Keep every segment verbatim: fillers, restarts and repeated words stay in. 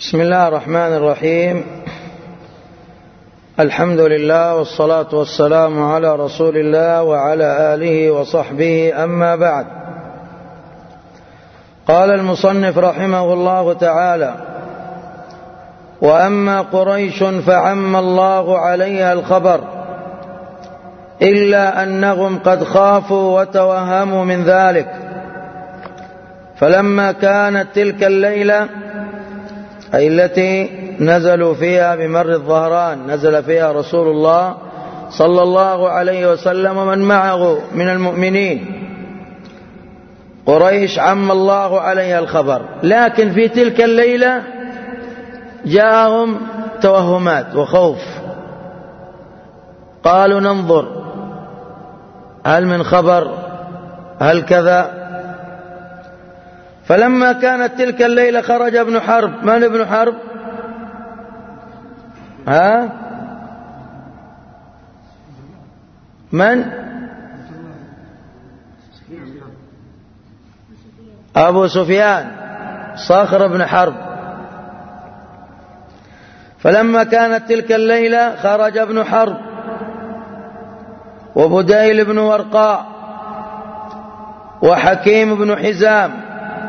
بسم الله الرحمن الرحيم. الحمد لله والصلاة والسلام على رسول الله وعلى آله وصحبه، أما بعد. قال المصنف رحمه الله تعالى: وأما قريش فعم الله عليها الخبر، إلا أنهم قد خافوا وتوهموا من ذلك. فلما كانت تلك الليلة أي التي نزلوا فيها بمر الظهران، نزل فيها رسول الله صلى الله عليه وسلم ومن معه من المؤمنين، قريش عم الله عليها الخبر، لكن في تلك الليلة جاءهم توهمات وخوف. قالوا ننظر هل من خبر، هل كذا. فلما كانت تلك الليلة خرج ابن حرب. من ابن حرب؟ ها؟ من؟ أبو سفيان، صخر بن حرب. فلما كانت تلك الليلة خرج ابن حرب وبديل بن ورقاء وحكيم بن حزام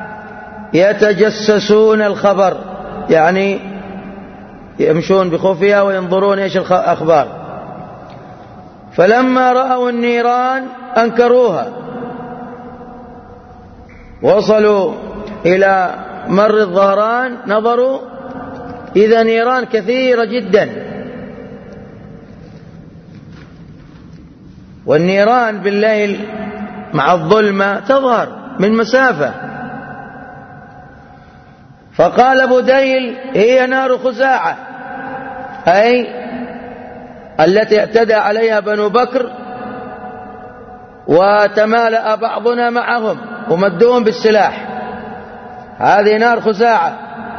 يتجسسون الخبر، يعني يمشون بخفية وينظرون ايش الأخبار. فلما رأوا النيران أنكروها، وصلوا إلى مر الظهران نظروا إذا نيران كثيرة جدا، والنيران بالليل مع الظلمة تظهر من مسافة. فقال بديل: هي نار خزاعة، أي التي اعتدى عليها بنو بكر وتمالأ بعضنا معهم ومدوهم بالسلاح، هذه نار خزاعة.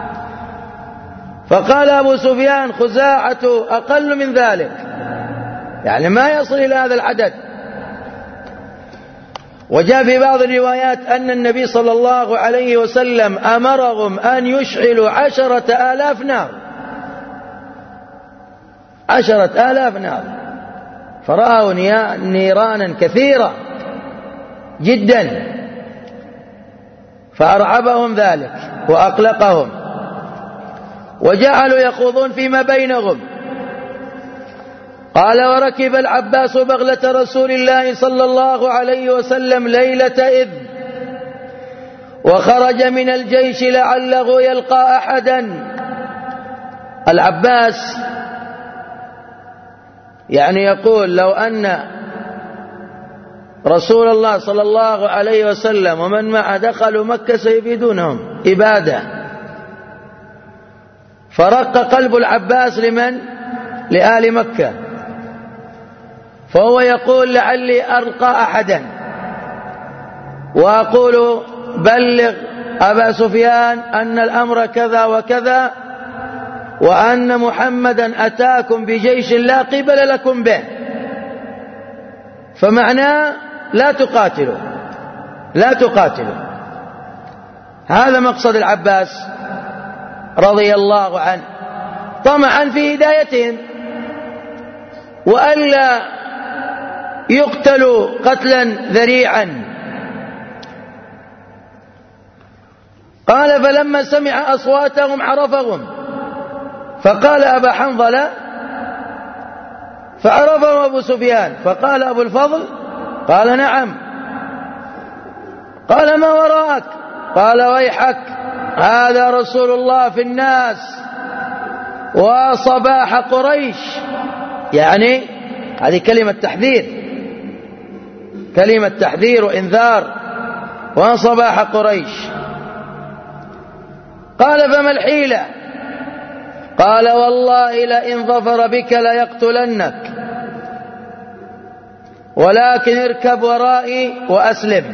فقال أبو سفيان: خزاعة أقل من ذلك، يعني ما يصل إلى هذا العدد. وجاء في بعض الروايات أن النبي صلى الله عليه وسلم أمرهم أن يشعلوا عشرة آلاف نار، عشرة آلاف نار. فرأوا نيرانا كثيرة جدا، فأرعبهم ذلك وأقلقهم، وجعلوا يخوضون فيما بينهم. قال: وركب العباس بغلة رسول الله صلى الله عليه وسلم ليلة إذ وخرج من الجيش لعله يلقى أحدا. العباس يعني يقول: لو أن رسول الله صلى الله عليه وسلم ومن معه دخلوا مكة سيفيدونهم إبادة. فرق قلب العباس لمن؟ لآل مكة. فهو يقول: لعلي ألقى أحدا وأقول بلغ أبا سفيان أن الأمر كذا وكذا، وأن محمدا أتاكم بجيش لا قبل لكم به. فمعناه لا تقاتلوا، لا تقاتلوا. هذا مقصد العباس رضي الله عنه، طمعا في هدايتهم وألا يقتلوا قتلا ذريعا. قال: فلما سمع أصواتهم عرفهم، فقال أبا حنظلة، فعرفهم أبو سفيان، فقال أبو الفضل: قال: نعم. قال: ما وراءك؟ قال: ويحك، هذا رسول الله في الناس وصباح قريش. يعني هذه كلمة تحذير، كلمة تحذير وإنذار، وصباح قريش. قال: فما الحيلة؟ قال: والله لئن ظفر بك ليقتلنك، ولكن اركب ورائي وأسلم.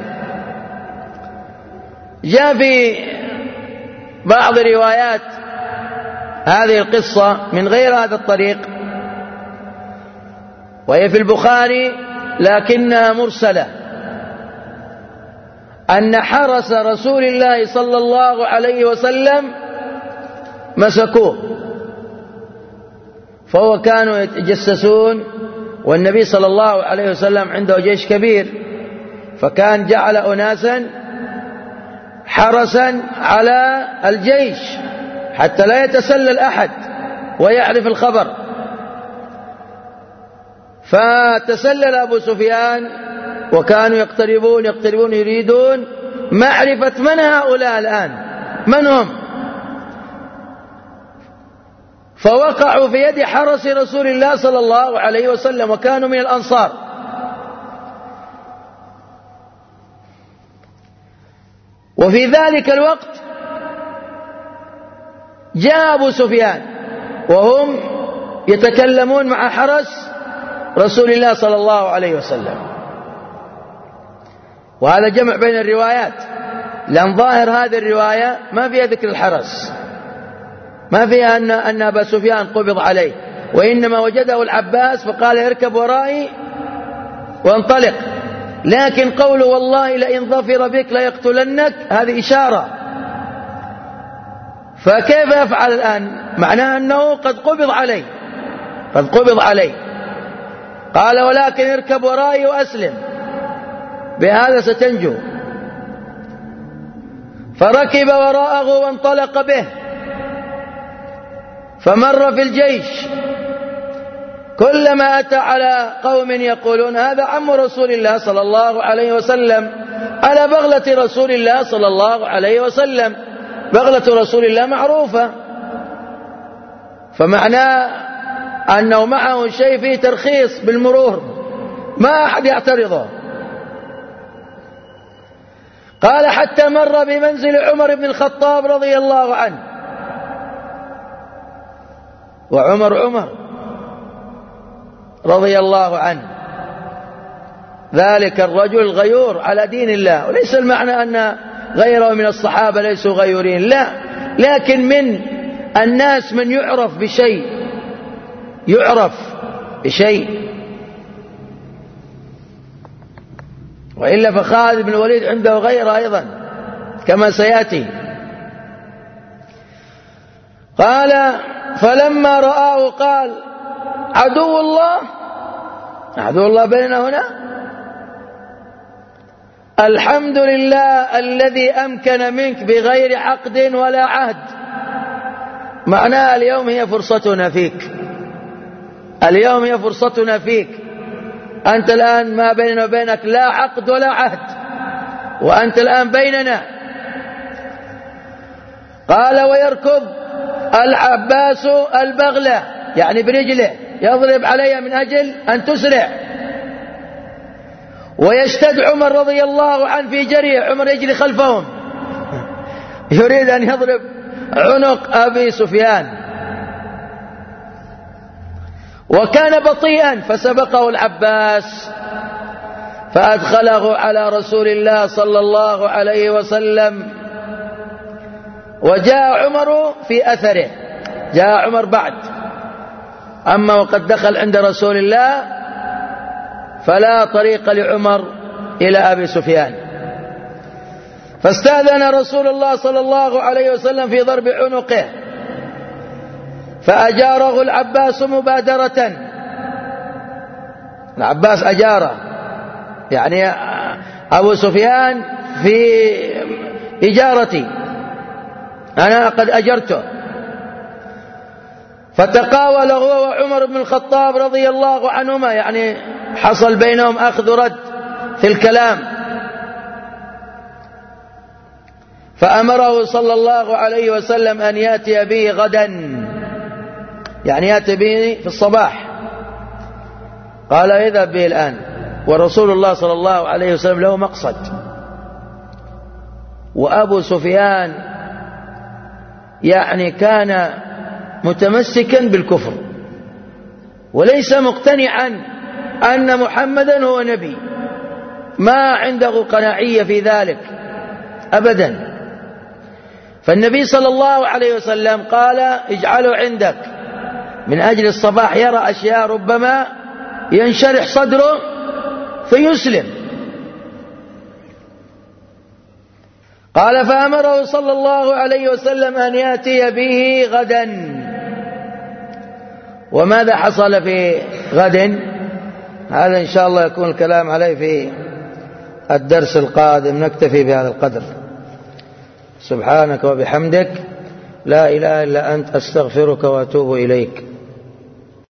جاء في بعض روايات هذه القصة من غير هذا الطريق، وهي في البخاري لكنها مرسلة، أن حرس رسول الله صلى الله عليه وسلم مسكوه، فهو كانوا يتجسسون، والنبي صلى الله عليه وسلم عنده جيش كبير، فكان جعل أناسا حرسا على الجيش حتى لا يتسلل أحد ويعرف الخبر. فتسلل أبو سفيان وكانوا يقتربون يقتربون يريدون معرفة من هؤلاء الآن، من هم؟ فوقعوا في يد حرس رسول الله صلى الله عليه وسلم، وكانوا من الأنصار. وفي ذلك الوقت جاء أبو سفيان وهم يتكلمون مع حرس رسول الله صلى الله عليه وسلم. وهذا جمع بين الروايات، لأن ظاهر هذه الرواية ما فيها ذكر الحرس، ما فيها أن أن أبا سفيان قبض عليه، وإنما وجده العباس فقال اركب ورائي وانطلق. لكن قوله والله لئن ظفر بك ليقتلنك هذه إشارة، فكيف يفعل الآن؟ معناه أنه قد قبض عليه، قد قبض عليه. قال ولكن اركب ورائي وأسلم، بهذا ستنجو. فركب وراءه وانطلق به، فمر في الجيش، كلما أتى على قوم يقولون هذا عم رسول الله صلى الله عليه وسلم، على بغلة رسول الله صلى الله عليه وسلم، بغلة رسول الله معروفة، فمعناه أنه معه شيء فيه ترخيص بالمرور، ما أحد يعترضه. قال حتى مر بمنزل عمر بن الخطاب رضي الله عنه، وعمر عمر رضي الله عنه ذلك الرجل الغيور على دين الله. وليس المعنى أن غيره من الصحابة ليسوا غيورين، لا، لكن من الناس من يعرف بشيء، يعرف بشيء. وإلا فخالد بن الوليد عنده غيره أيضا كما سيأتي. قال فلما رآه قال عدو الله، عدو الله بيننا هنا، الحمد لله الذي أمكن منك بغير عقد ولا عهد. معناها اليوم هي فرصتنا فيك، اليوم هي فرصتنا فيك، أنت الآن ما بيننا وبينك لا عقد ولا عهد، وأنت الآن بيننا. قال ويركب العباس البغلة، يعني برجله يضرب عليها من أجل أن تسرع، ويشتد عمر رضي الله عنه في جريه، عمر يجري خلفهم يريد أن يضرب عنق أبي سفيان، وكان بطيئا فسبقه العباس فأدخله على رسول الله صلى الله عليه وسلم. وجاء عمر في أثره، جاء عمر بعد، أما وقد دخل عند رسول الله فلا طريق لعمر إلى أبي سفيان. فاستأذن رسول الله صلى الله عليه وسلم في ضرب عنقه، فأجاره العباس مبادرة، العباس أجاره، يعني أبو سفيان في إجارتي، أنا قد أجرته. فتقاول هو وعمر بن الخطاب رضي الله عنهما، يعني حصل بينهم أخذ رد في الكلام. فأمره صلى الله عليه وسلم أن يأتي به غدا، يعني يأتي به في الصباح. قال اذهب به الآن، ورسول الله صلى الله عليه وسلم له مقصد، وأبو سفيان يعني كان متمسكا بالكفر، وليس مقتنعا أن محمدا هو نبي، ما عنده قناعية في ذلك أبدا. فالنبي صلى الله عليه وسلم قال اجعله عندك من أجل الصباح يرى أشياء ربما ينشرح صدره فيسلم. قال فأمره صلى الله عليه وسلم أن يأتي به غدا. وماذا حصل في غد؟ هذا إن شاء الله يكون الكلام عليه في الدرس القادم. نكتفي بهذا القدر. سبحانك وبحمدك لا إله إلا أنت أستغفرك وأتوب إليك.